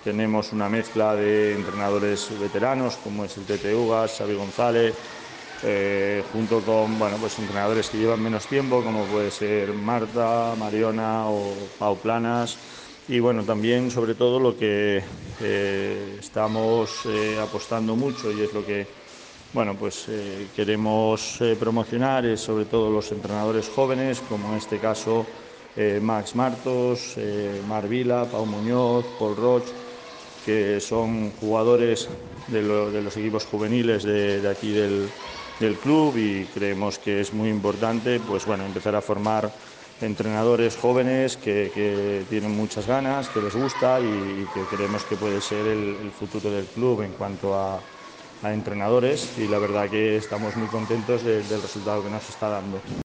tenemos una mezcla de entrenadores veteranos, como es el Tete Ugas, Xavi González, junto con pues entrenadores que llevan menos tiempo, como puede ser Marta, Mariona o Pau Planas. Y bueno, también sobre todo lo que estamos apostando mucho, y es lo que queremos promocionar, es sobre todo los entrenadores jóvenes, como en este caso Max Martos, Mar Vila, Pau Muñoz, Paul Roig, que son jugadores de los equipos juveniles de aquí del club, y creemos que es muy importante empezar a formar entrenadores jóvenes que tienen muchas ganas, que les gusta y que creemos que puede ser el futuro del club en cuanto a entrenadores, y la verdad que estamos muy contentos del resultado que nos está dando.